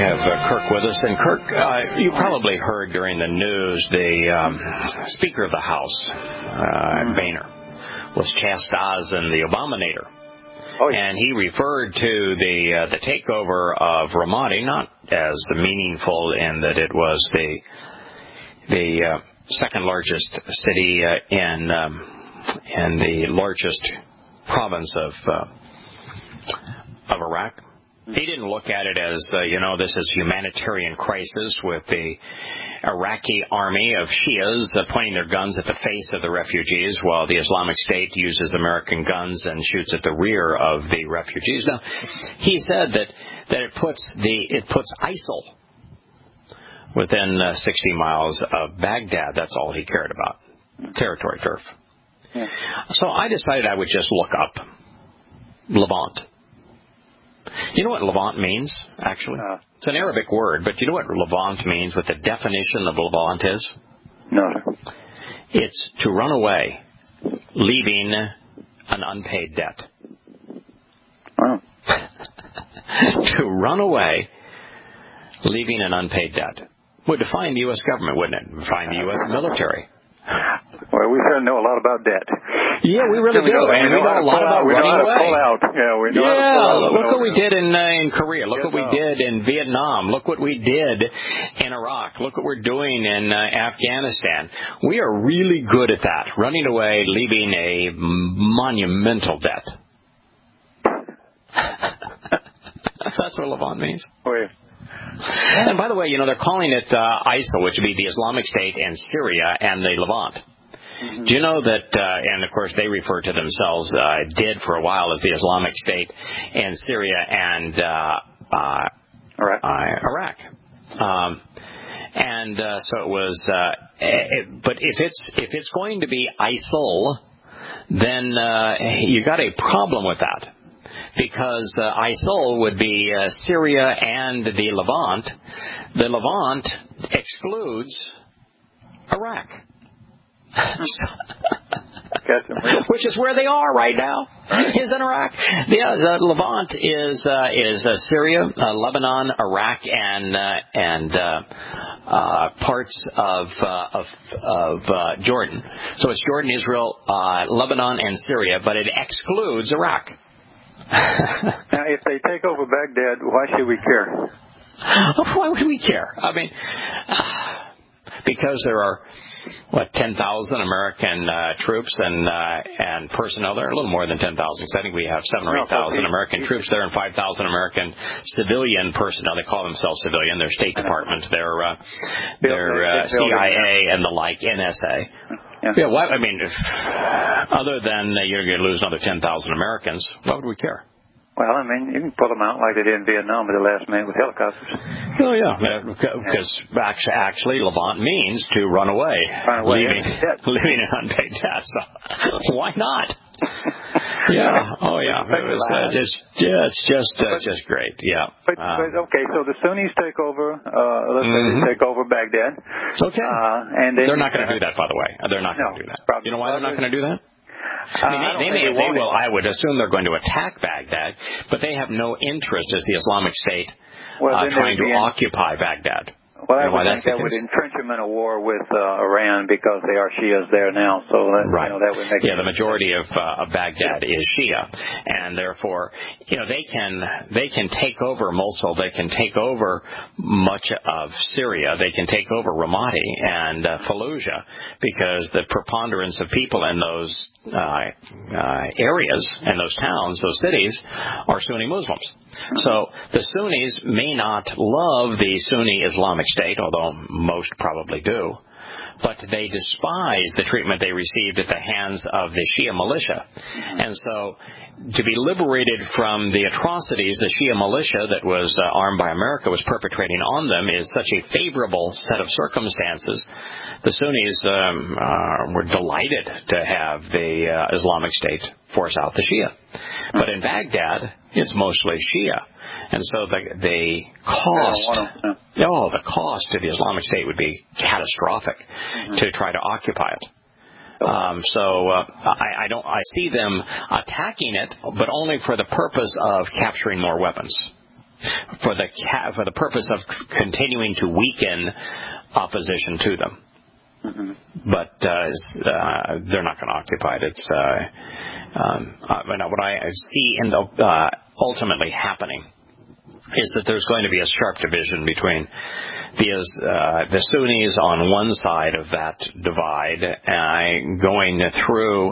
have Kirk with us. And Kirk, you probably heard during the news the Speaker of the House, Boehner, was chastising the Obamanator. Oh, yeah. And he referred to the takeover of Ramadi not as meaningful in that it was the second largest city in the largest province of Iraq. He didn't look at it as, this is humanitarian crisis with the Iraqi army of Shias pointing their guns at the face of the refugees while the Islamic State uses American guns and shoots at the rear of the refugees. Now, he said that it puts ISIL within 60 miles of Baghdad. That's all he cared about. Territory turf. Yeah. So I decided I would just look up Levant. You know what Levant means, actually? It's an Arabic word, but you know what Levant means, what the definition of Levant is? No. It's to run away, leaving an unpaid debt. Wow. To run away, leaving an unpaid debt. Would define the U.S. government, wouldn't it? Define the U.S. military. Well, we sure know a lot about debt. Yeah, we really do. And we know a lot about running away. We know how to pull out. Look what we did in Korea. Look what we did in Vietnam. Look what we did in Iraq. Look what we're doing in Afghanistan. We are really good at that, running away, leaving a monumental debt. That's what Levant means. Oh, yeah. And by the way, they're calling it ISIL, which would be the Islamic State and Syria and the Levant. Mm-hmm. Do you know that, and of course they refer to themselves, did for a while as the Islamic State and Syria and Iraq. So it was, but if it's going to be ISIL, then you got a problem with that. Because ISIL would be Syria and the Levant. The Levant excludes Iraq. Which is where they are right now, is in Iraq. The Levant is Syria, Lebanon, Iraq, and parts of Jordan. So it's Jordan, Israel, Lebanon, and Syria, but it excludes Iraq. Now, if they take over Baghdad, why should we care? Why would we care? I mean, because there are 10,000 American troops and personnel there, a little more than 10,000. Because I think we have 7,000 or 8,000 American troops there and 5,000 American civilian personnel. They call themselves civilian. They're State Department. They're CIA and the like, NSA. Yeah, other than you're going to lose another 10,000 Americans, why would we care? Well, I mean, you can pull them out like they did in Vietnam at the last minute with helicopters. Oh, yeah, because actually Levant means to run away leaving an unpaid debt. So why not? Yeah. Oh, yeah. It's just great. Yeah. But okay, so the Sunnis take over. Let's say they take over Baghdad. Okay. And then they're not going to do that, by the way. They're not going to do that. You know why they're not going to do that? They will. I would assume they're going to attack Baghdad, but they have no interest as the Islamic State trying to occupy Baghdad. Well, I would think that would entrench them in a war with Iran because they are Shias there now. So that would make the majority of Baghdad is Shia, and therefore they can take over Mosul, they can take over much of Syria, they can take over Ramadi and Fallujah because the preponderance of people in those areas and those towns, those cities, are Sunni Muslims. So the Sunnis may not love the Sunni Islamic State, although most probably do, but they despise the treatment they received at the hands of the Shia militia. And so to be liberated from the atrocities the Shia militia that was armed by America was perpetrating on them is such a favorable set of circumstances. The Sunnis were delighted to have the Islamic State force out the Shia. But in Baghdad, it's mostly Shia. And so the cost to the Islamic State would be catastrophic to try to occupy it. I see them attacking it, but only for the purpose of capturing more weapons. for the purpose of continuing to weaken opposition to them. Mm-hmm. But they're not going to occupy it. It's what I see ultimately happening is that there's going to be a sharp division between the Sunnis on one side of that divide, going through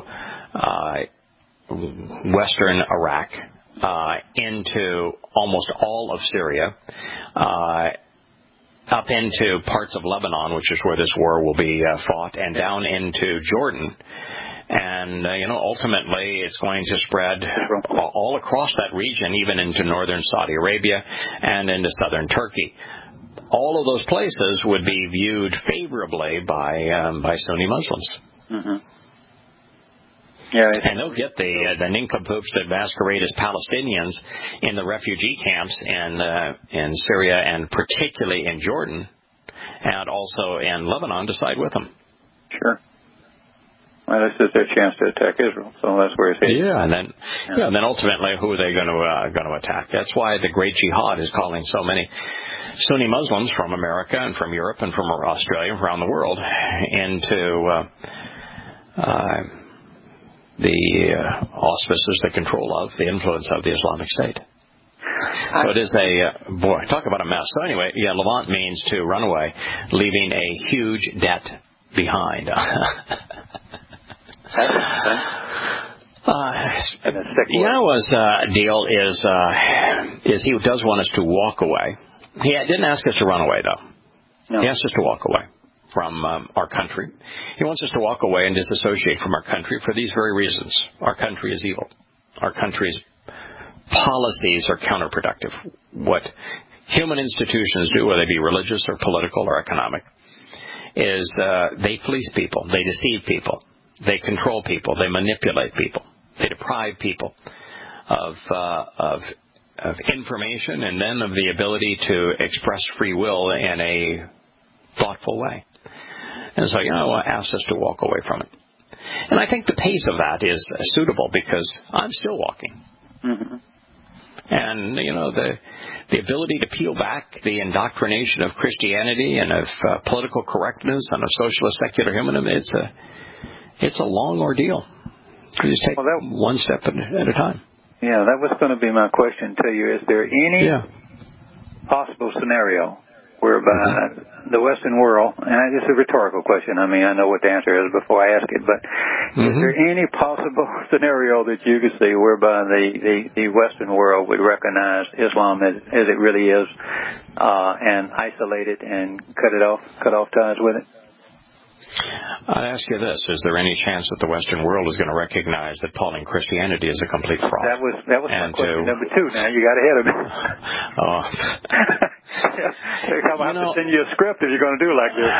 western Iraq into almost all of Syria, up into parts of Lebanon, which is where this war will be fought, and down into Jordan. And, ultimately it's going to spread all across that region, even into northern Saudi Arabia and into southern Turkey. All of those places would be viewed favorably by Sunni Muslims. Mm-hmm. Yeah, and they'll get the nincompoops that masquerade as Palestinians in the refugee camps in Syria and particularly in Jordan and also in Lebanon to side with them. Sure. Well, this is their chance to attack Israel, so that's where it's headed. Yeah, and then ultimately, who are they going to attack? That's why the Great Jihad is calling so many Sunni Muslims from America and from Europe and from Australia and around the world into the auspices, the control of, the influence of the Islamic State. So it is talk about a mess. So anyway, Levant means to run away, leaving a huge debt behind. Yahweh's deal is he does want us to walk away. He didn't ask us to run away, though. No. He asked us to walk away from our country. He wants us to walk away and disassociate from our country for these very reasons. Our country is evil. Our country's policies are counterproductive. What human institutions do, whether they be religious or political or economic, is they fleece people, they deceive people, they control people, they manipulate people, they deprive people of information and then of the ability to express free will in a thoughtful way. And so, asked us to walk away from it. And I think the pace of that is suitable because I'm still walking. Mm-hmm. And, the ability to peel back the indoctrination of Christianity and of political correctness and of socialist secular humanism, it's a long ordeal. You just take one step at a time. Yeah, that was going to be my question to you. Is there any possible scenario whereby the Western world, and this is a rhetorical question, I mean, I know what the answer is before I ask it, but is there any possible scenario that you could see whereby the Western world would recognize Islam as it really is and isolate it and cut off ties with it? I'd ask you this: is there any chance that the Western world is going to recognize that Pauline Christianity is a complete fraud? That was my question number 2. Now you got ahead of me. I'm going to send you a script if you're going to do like this.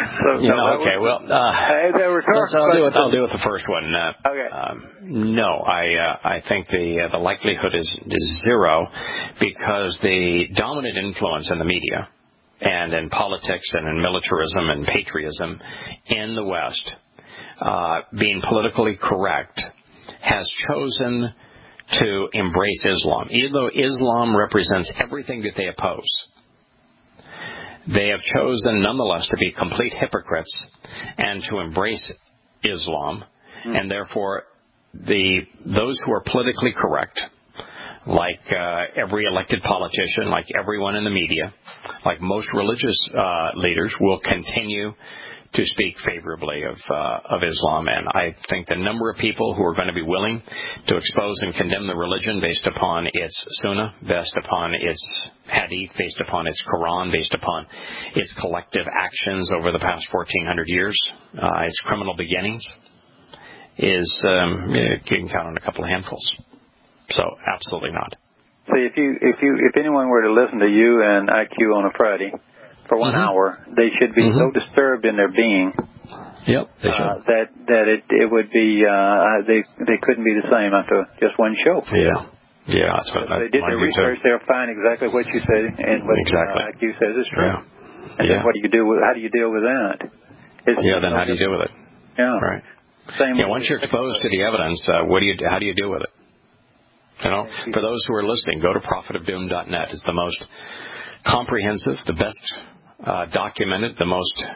I'll do it the first one. Okay. No, I think the likelihood is zero because the dominant influence in the media and in politics and in militarism and patriotism in the West, being politically correct, has chosen to embrace Islam. Even though Islam represents everything that they oppose, they have chosen nonetheless to be complete hypocrites and to embrace Islam. And therefore, those who are politically correct, like every elected politician, like everyone in the media, like most religious leaders, will continue to speak favorably of Islam. And I think the number of people who are going to be willing to expose and condemn the religion based upon its Sunnah, based upon its Hadith, based upon its Quran, based upon its collective actions over the past 1,400 years, its criminal beginnings, you can count on a couple of handfuls. So absolutely not. See, if anyone were to listen to you and IQ on a Friday for 1 hour, they should be so disturbed in their being. Yep, they should. That it would be they couldn't be the same after just one show. Yeah, that's what they did their research. They'll find exactly what you say and what IQ says is true. Yeah. And then what do you do? How do you deal with that? Then how do you deal with it? Yeah, right. Same. Once you're exposed to the evidence, how do you deal with it? For those who are listening, go to prophetofdoom.net. It's the most comprehensive, the best documented, the most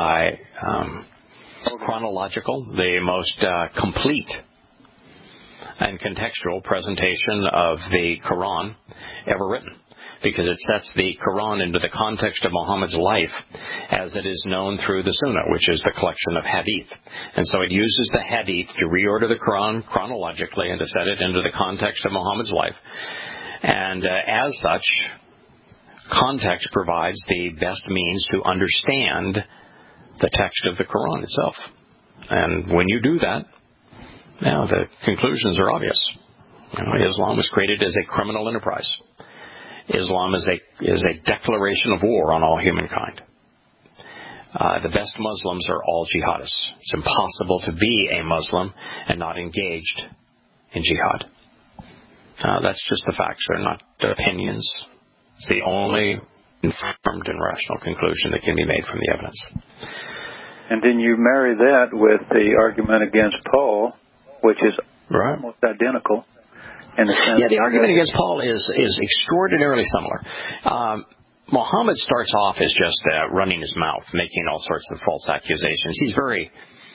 chronological, the most complete and contextual presentation of the Quran ever written, because it sets the Quran into the context of Muhammad's life as it is known through the Sunnah, which is the collection of hadith. And so it uses the hadith to reorder the Quran chronologically and to set it into the context of Muhammad's life. And as such, context provides the best means to understand the text of the Quran itself. And when you do that, the conclusions are obvious. Islam was created as a criminal enterprise. Islam is a declaration of war on all humankind. The best Muslims are all jihadists. It's impossible to be a Muslim and not engaged in jihad. That's just the facts. They're not opinions. It's the only informed and rational conclusion that can be made from the evidence. And then you marry that with the argument against Paul, which is almost identical. In the sense the argument against Paul is extraordinarily similar. Muhammad starts off as just running his mouth, making all sorts of false accusations. He's very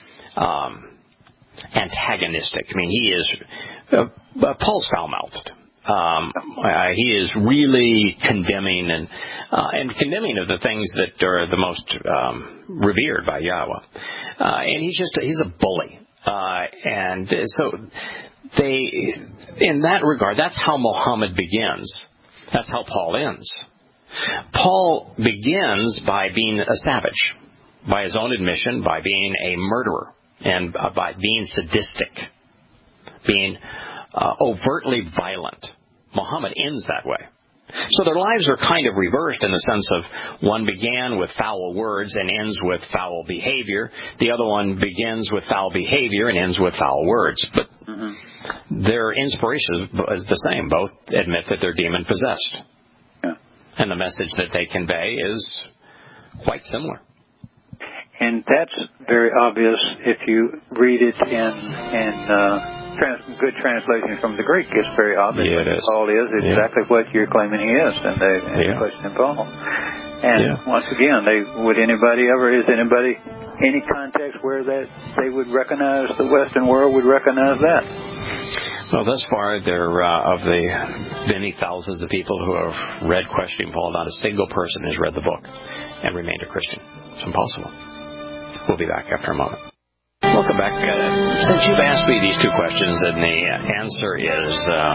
antagonistic. I mean, he is Paul's foul-mouthed. He is really condemning and condemning of the things that are the most revered by Yahweh. And he's a bully. And so in that regard, that's how Muhammad begins. That's how Paul ends. Paul begins by being a savage, by his own admission, by being a murderer, and by being sadistic, being overtly violent. Muhammad ends that way. So their lives are kind of reversed in the sense of one began with foul words and ends with foul behavior. The other one begins with foul behavior and ends with foul words. But their inspiration is the same. Both admit that they're demon-possessed. Yeah. And the message that they convey is quite similar. And that's very obvious if you read it in good translation from the Greek. It's very obvious it is. Paul is exactly what you're claiming he is, and the question in Paul. And once again, is anybody any context where that they would recognize, the Western world would recognize that? Well, thus far, there of the many thousands of people who have read Questioning Paul, not a single person has read the book and remained a Christian. It's impossible. We'll be back after a moment. Welcome back. Since you've asked me these two questions, and the answer is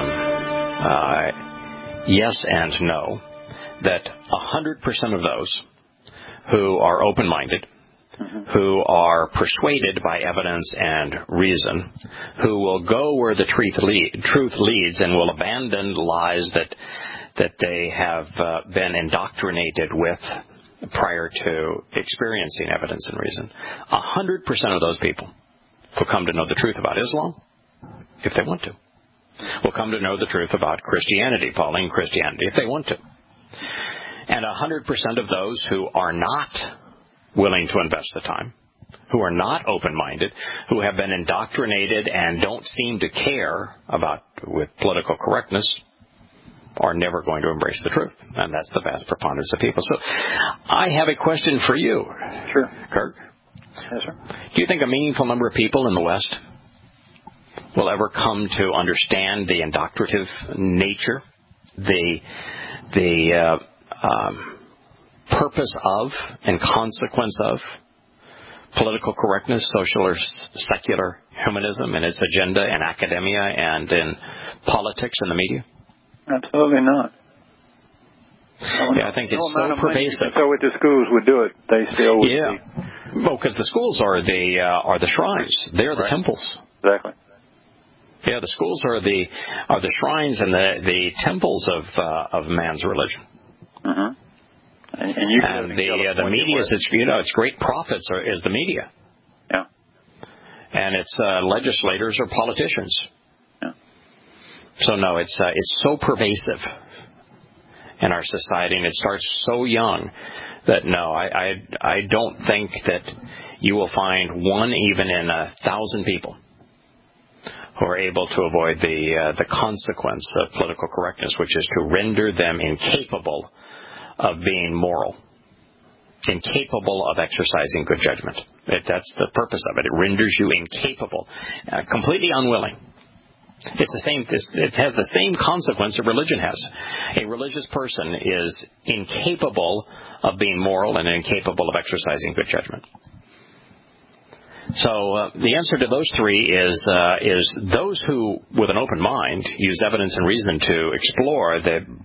yes and no, that 100% of those who are open-minded, who are persuaded by evidence and reason, who will go where the truth leads and will abandon lies that they have been indoctrinated with prior to experiencing evidence and reason. 100% of those people will come to know the truth about Islam, if they want to. Will come to know the truth about Christianity, Pauline Christianity, if they want to. And 100% of those who are not willing to invest the time, who are not open-minded, who have been indoctrinated and don't seem to care about with political correctness, are never going to embrace the truth. And that's the vast preponderance of people. So I have a question for you. Sure. Kirk? Yes, sir. Do you think a meaningful number of people in the West will ever come to understand the indoctrinative nature, the purpose of and consequence of political correctness, social or secular humanism and its agenda in academia and in politics and the media? Absolutely not. I think it's so pervasive. So what the schools would do it, they still would be. Well, because the schools are the shrines. They're the temples. Exactly. Yeah, the schools are the shrines and the temples of man's religion. Mm-hmm. And the media is its great prophets is the media. Yeah. And its legislators are politicians. Yeah. So no, it's so pervasive in our society, and it starts so young that no, I don't think that you will find one even in 1,000 people who are able to avoid the consequence of political correctness, which is to render them incapable of being moral, incapable of exercising good judgment. That's the purpose of it. It renders you incapable, completely unwilling. It has the same consequence that religion has. A religious person is incapable of being moral and incapable of exercising good judgment. So the answer to those three is those who, with an open mind, use evidence and reason to explore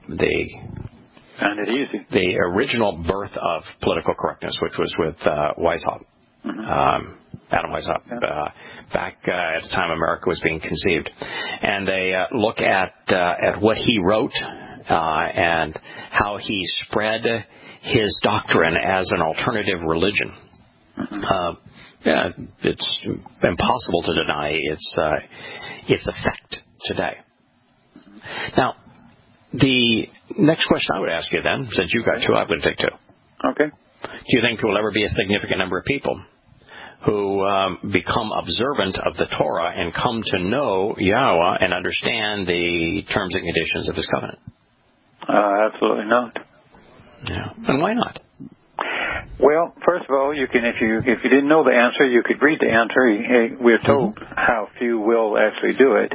the original birth of political correctness, which was with Weishaupt. Adam Weishaupt, back at the time America was being conceived. And they look at what he wrote and how he spread his doctrine as an alternative religion. It's impossible to deny its effect today. Now, the next question I would ask you then, since you got two, I'm going to take two. Okay. Do you think there will ever be a significant number of people who become observant of the Torah and come to know Yahweh and understand the terms and conditions of His covenant? Absolutely not. Yeah. And why not? Well, first of all, you can, if you didn't know the answer, you could read the answer. We're told how few will actually do it.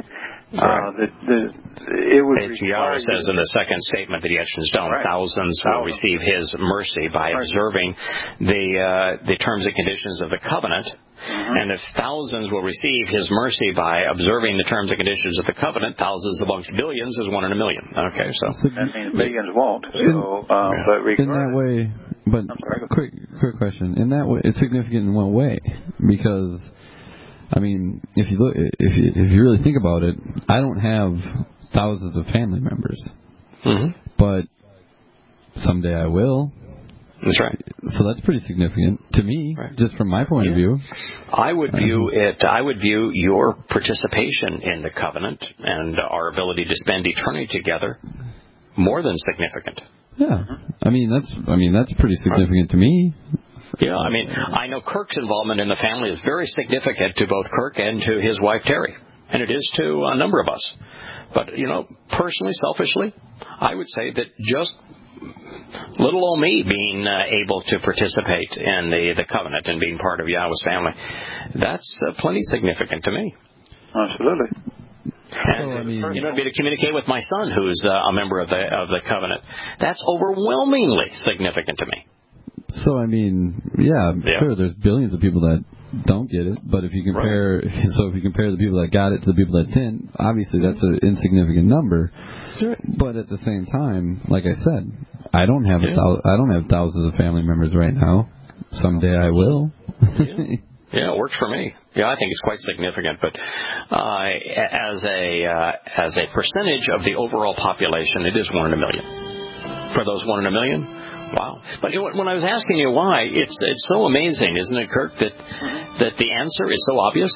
Yahweh says in the second statement that He etches down, thousands will receive His mercy by observing the terms and conditions of the covenant. And if thousands will receive His mercy by observing the terms and conditions of the covenant, thousands amongst billions is 1 in a million. Okay, so that means millions won't. So, but in that way, quick question. In that way, it's significant in what way? Because, I mean, if you really think about it, I don't have thousands of family members, but someday I will. That's right. So that's pretty significant to me, just from my point of view. I would view your participation in the covenant and our ability to spend eternity together more than significant. Yeah, I mean that's pretty significant to me. Yeah, I mean, I know Kirk's involvement in the family is very significant to both Kirk and to his wife Terry, and it is to a number of us. But, personally, selfishly, I would say that just little old me being able to participate in the covenant and being part of Yahweh's family, that's plenty significant to me. Absolutely. And be to communicate with my son, who's a member of the covenant, that's overwhelmingly significant to me. So, sure, there's billions of people that don't get it, but if you compare the people that got it to the people that didn't, obviously that's an insignificant number. Sure. But at the same time, like I said, I don't have thousands of family members right now. Someday I will. Yeah, it works for me. Yeah, I think it's quite significant. But as a percentage of the overall population, it is 1 in a million. For those 1 in a million, wow. But when I was asking you why, it's so amazing, isn't it, Kirk, that the answer is so obvious?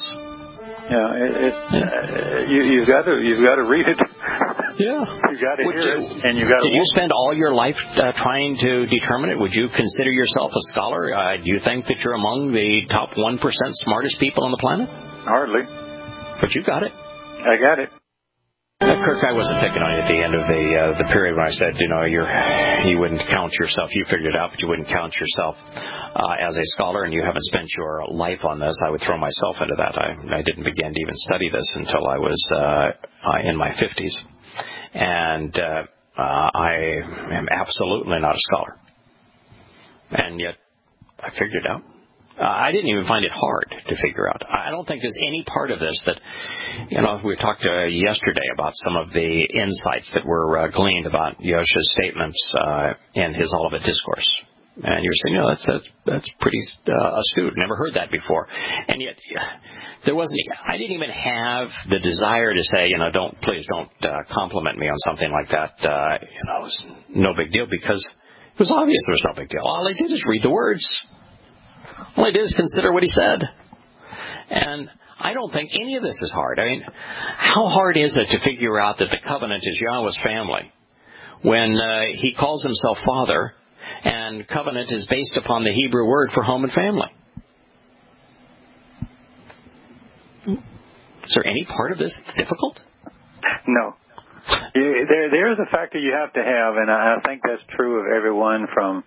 Yeah, you've got to read it. Yeah, you got to hear it, and you got to. Did you spend all your life trying to determine it? Would you consider yourself a scholar? Do you think that you're among the top 1% smartest people on the planet? Hardly. But you got it. I got it. Kirk, I wasn't picking on you at the end of the period when I said, you wouldn't count yourself. You figured it out, but you wouldn't count yourself as a scholar, and you haven't spent your life on this. I would throw myself into that. I didn't begin to even study this until I was in my 50s. And I am absolutely not a scholar. And yet, I figured it out. I didn't even find it hard to figure out. I don't think there's any part of this that, we talked yesterday about some of the insights that were gleaned about Yosha's statements in his Olivet Discourse. And you're saying, that's pretty astute. Never heard that before. And yet, I didn't even have the desire to say, please don't compliment me on something like that. It was no big deal, because it was obvious there was no big deal. All I did is read the words. All I did is consider what he said. And I don't think any of this is hard. I mean, how hard is it to figure out that the covenant is Yahweh's family when he calls himself Father, and covenant is based upon the Hebrew word for home and family? Is there any part of this that's difficult? No. There is a factor you have to have, and I think that's true of everyone from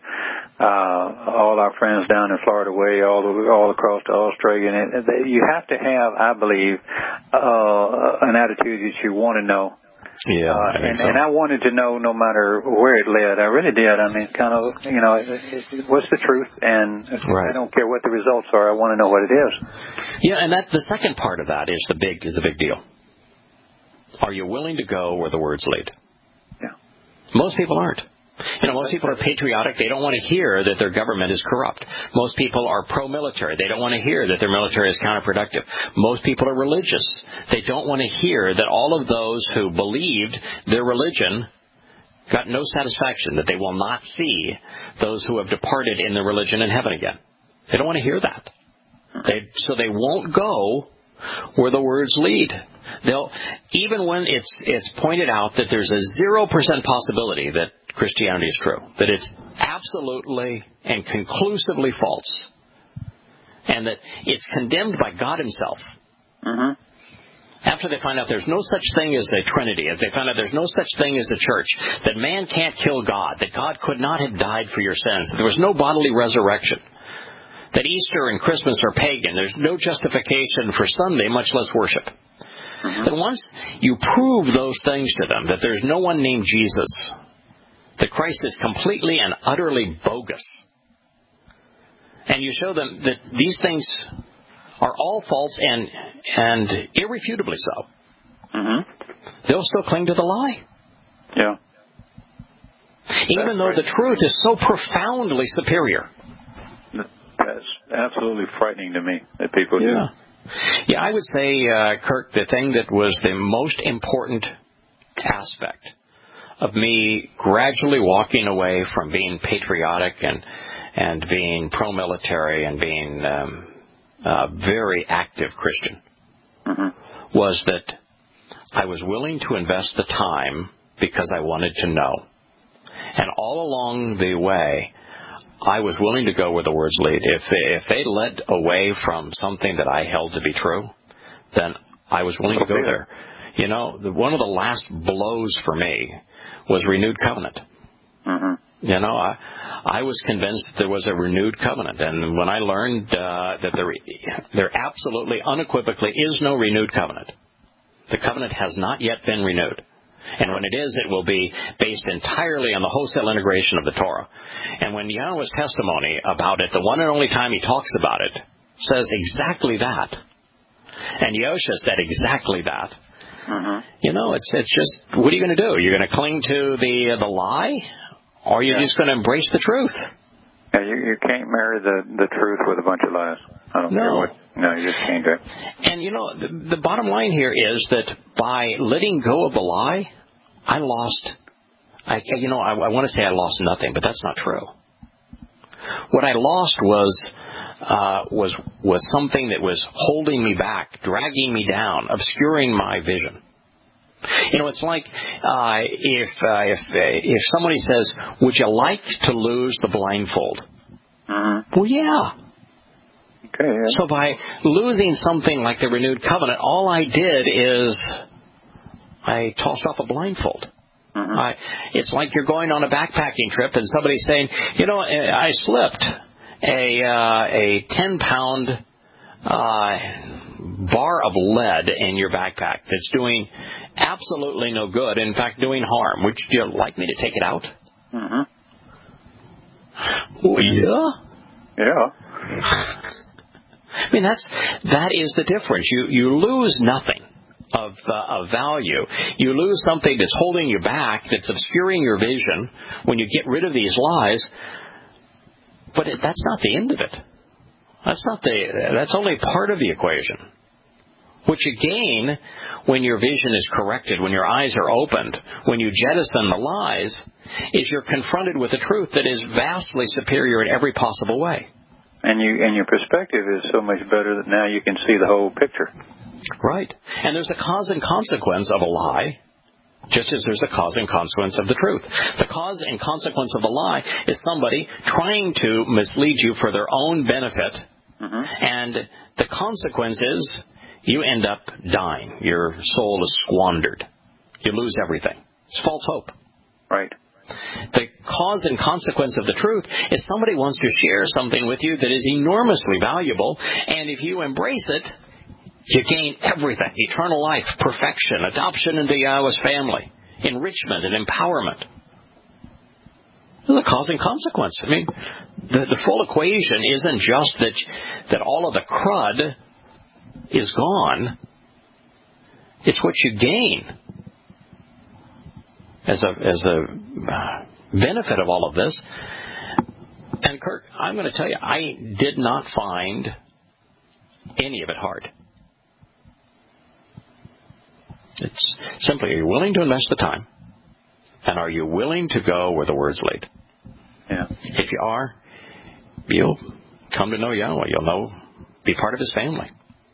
all our friends down in Florida way all across to Australia. And you have to have, I believe, an attitude that you want to know. Yeah, and I wanted to know no matter where it led. I really did. I mean, kind of, what's the truth? And I don't care what the results are. I want to know what it is. Yeah, and the second part of that is the big deal. Are you willing to go where the words lead? Yeah. Most people aren't. Most people are patriotic. They don't want to hear that their government is corrupt. Most people are pro-military. They don't want to hear that their military is counterproductive. Most people are religious. They don't want to hear that all of those who believed their religion got no satisfaction, that they will not see those who have departed in their religion in heaven again. They don't want to hear that. So they won't go where the words lead. Even when it's pointed out that there's a 0% possibility that Christianity is true, that it's absolutely and conclusively false, and that it's condemned by God himself. Mm-hmm. After they find out there's no such thing as a Trinity, as they find out there's no such thing as a church, that man can't kill God, that God could not have died for your sins, that there was no bodily resurrection, that Easter and Christmas are pagan, there's no justification for Sunday, much less worship. Mm-hmm. That once you prove those things to them, that there's no one named Jesus, that Christ is completely and utterly bogus, and you show them that these things are all false and irrefutably so, mm-hmm. they'll still cling to the lie. Yeah. Even though the truth is so profoundly superior. That's absolutely frightening to me that people do. Yeah, I would say, Kirk, the thing that was the most important aspect of me gradually walking away from being patriotic and being pro-military and being a very active Christian, mm-hmm. was that I was willing to invest the time because I wanted to know. And all along the way, I was willing to go where the words lead. If they led away from something that I held to be true, then I was willing to go there. One of the last blows for me was renewed covenant. Mm-hmm. I was convinced that there was a renewed covenant. And when I learned that there absolutely, unequivocally is no renewed covenant, the covenant has not yet been renewed. And when it is, it will be based entirely on the wholesale integration of the Torah. And when Yahweh's testimony about it, the one and only time he talks about it, says exactly that. And Yosha said exactly that. Mm-hmm. It's just, what are you going to do? You're going to cling to the lie? Or are you just going to embrace the truth? Yeah, you can't marry the truth with a bunch of lies. I don't care what. No, you just can't do it. And, the bottom line here is that by letting go of the lie, I lost, I want to say I lost nothing, but that's not true. What I lost was something that was holding me back, dragging me down, obscuring my vision. It's like if somebody says, "Would you like to lose the blindfold?" Mm-hmm. Well, yeah. Okay, yeah. So by losing something like the renewed covenant, all I did is I tossed off a blindfold. Mm-hmm. It's like you're going on a backpacking trip and somebody's saying, I slipped a 10-pound bar of lead in your backpack that's doing absolutely no good, in fact doing harm. Would you like me to take it out? Mm-hmm. Oh, yeah? Yeah. I mean, that is the difference. You lose nothing of value. You lose something that's holding you back, that's obscuring your vision when you get rid of these lies. But that's not the end of it. That's only part of the equation. What you gain when your vision is corrected, when your eyes are opened, when you jettison the lies, is you're confronted with a truth that is vastly superior in every possible way. And your perspective is so much better that now you can see the whole picture. Right. And there's a cause and consequence of a lie, just as there's a cause and consequence of the truth. The cause and consequence of a lie is somebody trying to mislead you for their own benefit, mm-hmm. and the consequence is you end up dying. Your soul is squandered. You lose everything. It's false hope. Right. The cause and consequence of the truth is somebody wants to share something with you that is enormously valuable, and if you embrace it, you gain everything. Eternal life, perfection, adoption into Yahweh's family, enrichment and empowerment. There's a cause and consequence. I mean, the full equation isn't just that all of the crud is gone. It's what you gain as a benefit of all of this. And Kirk, I'm going to tell you, I did not find any of it hard. It's simply, are you willing to invest the time? And are you willing to go where the word's lead? Yeah. If you are, you'll come to know Yahweh. You'll be part of His family.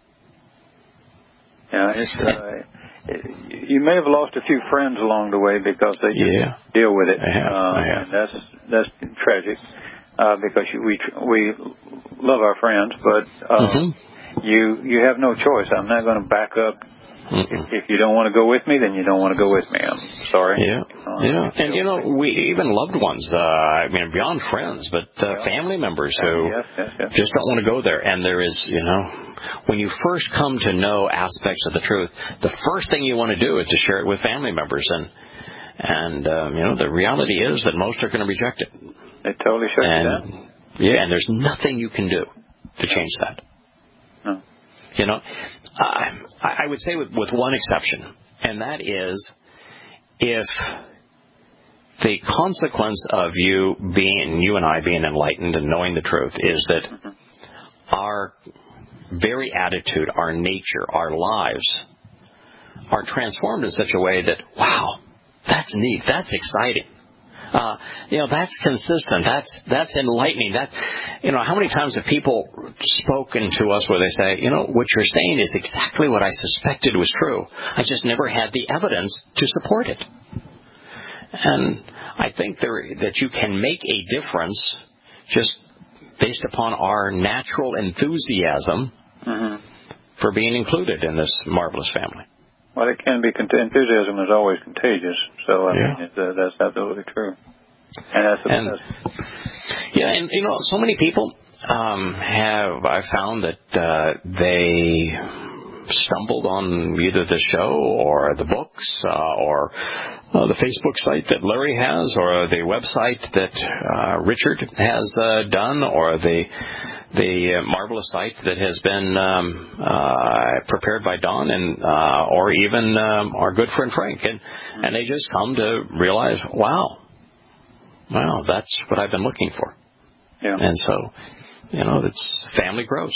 Yeah, you may have lost a few friends along the way because they just deal with it. I have. And that's tragic because we love our friends, but you have no choice. I'm not going to back up. If you don't want to go with me, then you don't want to go with me. I'm sorry. Yeah. And, we even loved ones, beyond friends, but family members who just don't want to go there. And there is, when you first come to know aspects of the truth, the first thing you want to do is to share it with family members. And the reality is that most are going to reject it. They totally shut you down. Yeah, and there's nothing you can do to change that. No. I would say with one exception, and that is if the consequence of you and I being enlightened and knowing the truth is that our very attitude, our nature, our lives are transformed in such a way that, wow, that's neat, that's exciting. That's consistent. That's enlightening. How many times have people spoken to us where they say, what you're saying is exactly what I suspected was true. I just never had the evidence to support it. And I think that you can make a difference just based upon our natural enthusiasm for being included in this marvelous family. Well, it can be. Enthusiasm is always contagious. So, that's absolutely true. And so many people I've found that they stumbled on either the show or the books or the Facebook site that Larry has or the website that Richard has done or the marvelous site that has been prepared by Don and or even our good friend Frank, and they just come to realize, wow, that's what I've been looking for. Yeah. And so, it's family grows,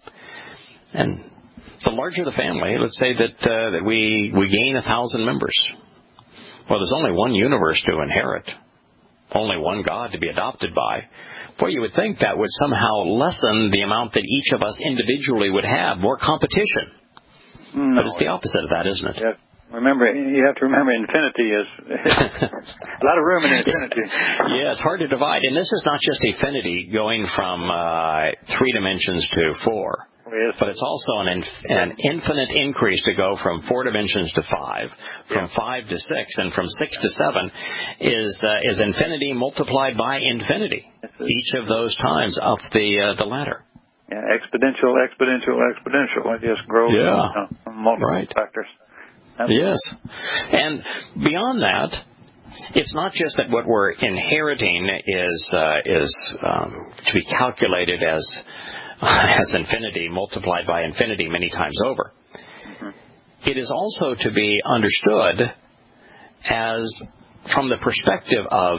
and the larger the family, let's say that we gain 1,000 members. Well, there's only one universe to inherit, only one God to be adopted by. Boy, you would think that would somehow lessen the amount that each of us individually would have, more competition. No. But it's the opposite of that, isn't it? Yeah. You have to remember infinity is a lot of room in infinity. Yeah, it's hard to divide. And this is not just infinity going from 3 dimensions to 4. Yes. But it's also an infinite increase to go from 4 dimensions to 5, from 5 to 6, and from 6 to 7 is infinity multiplied by infinity. Each of those times up the ladder. Yeah, exponential. It just grows from multiple factors. Absolutely. Yes. And beyond that, it's not just that what we're inheriting is to be calculated as infinity multiplied by infinity many times over. It is also to be understood as from the perspective of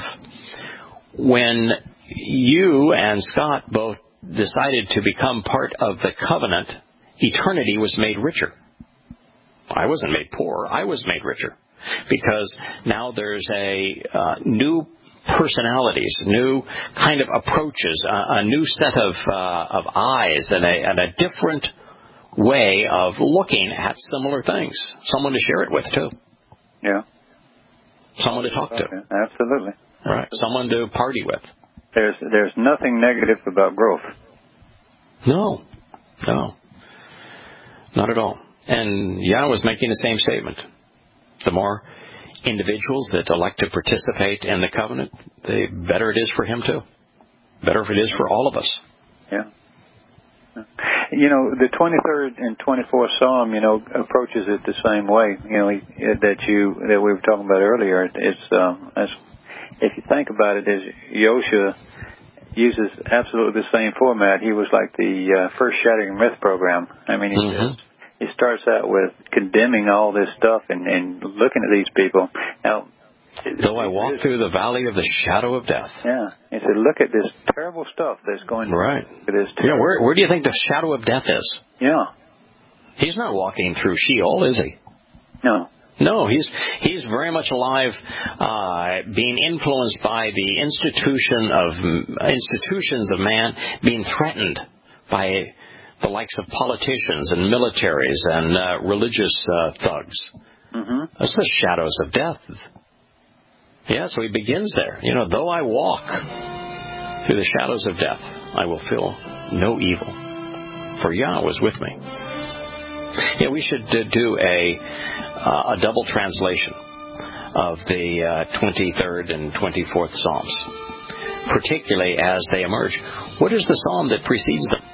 when you and Scott both decided to become part of the covenant, eternity was made richer. I wasn't made poor. I was made richer because now there's a new personalities, new kind of approaches, a new set of eyes, and a different way of looking at similar things. Someone to share it with too. Yeah. Someone to talk to. Absolutely. Right. Someone to party with. There's nothing negative about growth. No. Not at all. And Yah was making the same statement. The more individuals that elect to participate in the covenant, the better it is for him too. Better if it is for all of us. Yeah. The 23rd and 24th Psalm, approaches it the same way, that we were talking about earlier. It's, if you think about it, as Yosha uses absolutely the same format. He was like the first Shattering Myth program. I mean, he starts out with condemning all this stuff and looking at these people. Now, though I walk through the valley of the shadow of death. Yeah. He said, look at this terrible stuff that's going on. Right. Where do you think the shadow of death is? Yeah. He's not walking through Sheol, is he? No. No, he's very much alive, being influenced by the institutions of man, being threatened by the likes of politicians and militaries and religious thugs. That's the shadows of death. Yeah, so he begins there. Though I walk through the shadows of death, I will feel no evil, for Yah was with me. Yeah, we should do a double translation of the 23rd and 24th Psalms, particularly as they emerge. What is the psalm that precedes them?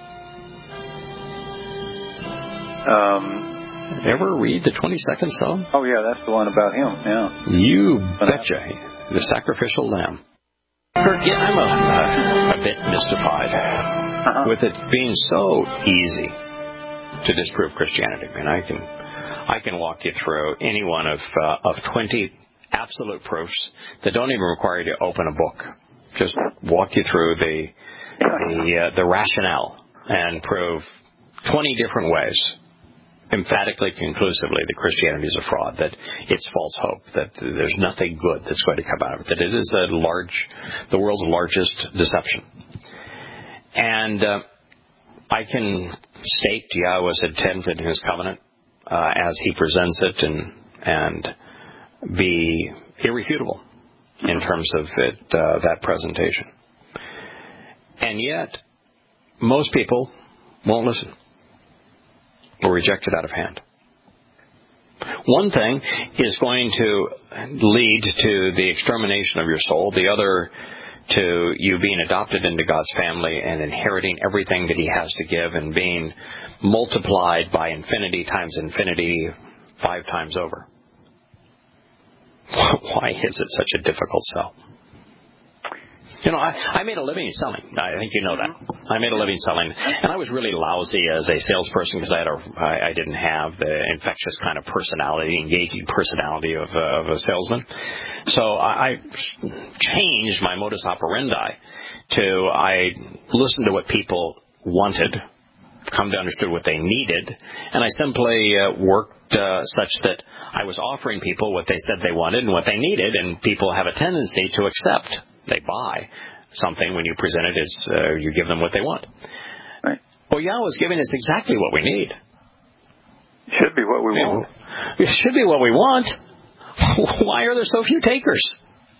Ever read the 22nd Psalm? Oh, yeah, that's the one about him, yeah. You betcha. The sacrificial lamb. Kurt, I'm a bit mystified with it being so easy to disprove Christianity. I mean, I can walk you through any one of 20 absolute proofs that don't even require you to open a book. Just walk you through the rationale and prove 20 different ways, emphatically, conclusively, that Christianity is a fraud, that it's false hope, that there's nothing good that's going to come out of it, that it is the world's largest deception. And I can state Yahweh's intent in his covenant as he presents it and be irrefutable in terms of that presentation. And yet, most people won't listen or reject it out of hand. One thing is going to lead to the extermination of your soul. The other to you being adopted into God's family and inheriting everything that he has to give and being multiplied by infinity times infinity 5 times over. Why is it such a difficult sell? I made a living selling. I think you know that. I made a living selling, and I was really lousy as a salesperson because I didn't have the infectious kind of personality, engaging personality of a salesman. So I changed my modus operandi to I listened to what people wanted, come to understand what they needed, and I simply worked such that I was offering people what they said they wanted and what they needed, and people have a tendency to accept. They buy something when you present it as you give them what they want. Right. Well, Yahweh's giving us exactly what we need. Should be what we want. It should be what we want. Why are there so few takers?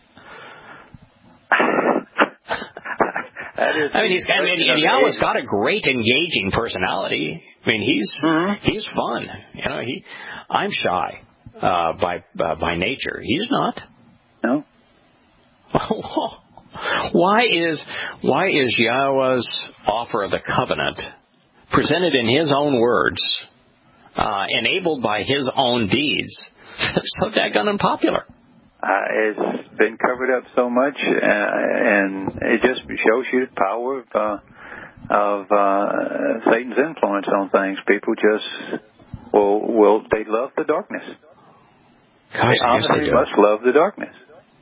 And Yahweh's got a great engaging personality. I mean, he's fun. I'm shy by nature. He's not. No. Why is Yahweh's offer of the covenant presented in his own words, enabled by his own deeds, so daggone unpopular? It's been covered up so much, and it just shows you the power of Satan's influence on things. People just they love the darkness. Gosh, they honestly must love the darkness.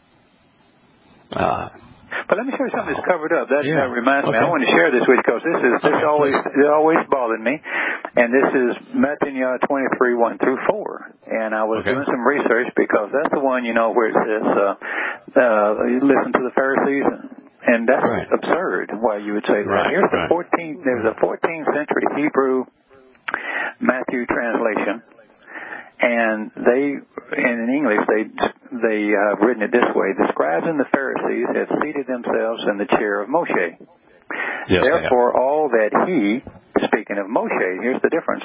But let me show you something that's covered up. That reminds me. I want to share this with you because this always bothered me. And this is Matthew 23, 1 through 4. And I was doing some research because that's the one, where it says, listen to the Pharisees. And that's absurd, why you would say that. Here's there's a 14th century Hebrew Matthew translation. And in English, they have written it this way: the scribes and the Pharisees have seated themselves in the chair of Moshe. Yes, therefore, all that he, speaking of Moshe, here's the difference: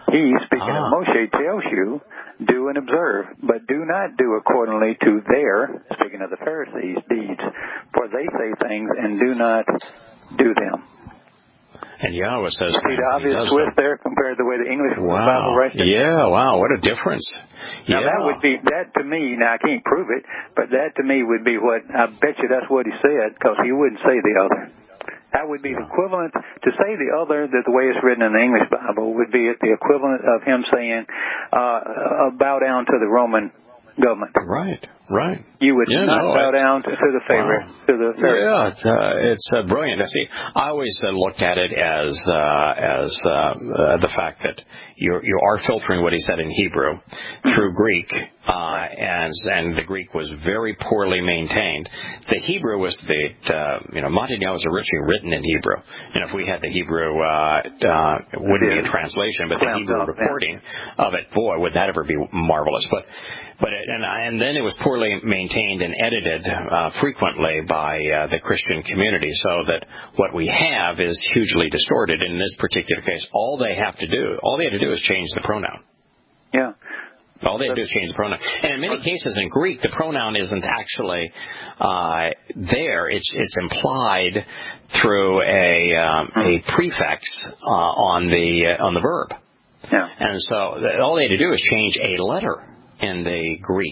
He, speaking of Moshe, tells you, do and observe, but do not do accordingly to their, speaking of the Pharisees, deeds, for they say things and do not do them. And Yahweh says see the obvious twist there compared to the way the English Bible writes it? Yeah, wow, what a difference. Now that would be, that to me, now I can't prove it, but that to me would be what, I bet you that's what he said, because he wouldn't say the other. That would be the equivalent, to say the other, that the way it's written in the English Bible, would be the equivalent of him saying, bow down to the Roman government. Right. You would not bow down to the favorite. Wow. To the favorite. Yeah, it's brilliant. See, I always looked at it as the fact that you are filtering what he said in Hebrew through Greek, and the Greek was very poorly maintained. The Hebrew was Matanya was originally written in Hebrew, and if we had the Hebrew, it wouldn't be a translation, but the Hebrew reporting of it, boy, would that ever be marvelous. And then it was poorly maintained and edited frequently by the Christian community, so that what we have is hugely distorted. In this particular case, all they had to do is change the pronoun. Yeah. All they have to do is change the pronoun. And in many cases in Greek, the pronoun isn't actually there. It's implied through a prefix on the verb. Yeah. And so all they had to do is change a letter in the Greek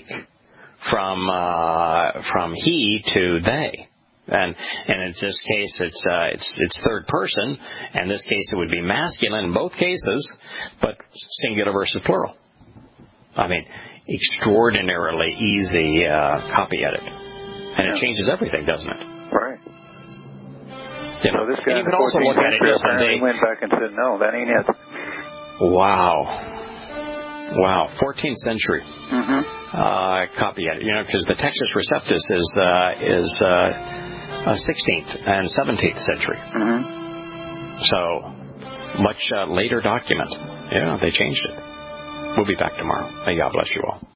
from he to they. And in this case, it's third person. In this case, it would be masculine in both cases, but singular versus plural. I mean, extraordinarily easy copy edit. And it changes everything, doesn't it? Right. You know, so this guy you can also look at it this, and they went back and said, no, that ain't it. Wow, 14th century copy edit. You know, because the Textus Receptus is 16th and 17th century. So much later document. Yeah, they changed it. We'll be back tomorrow. May God bless you all.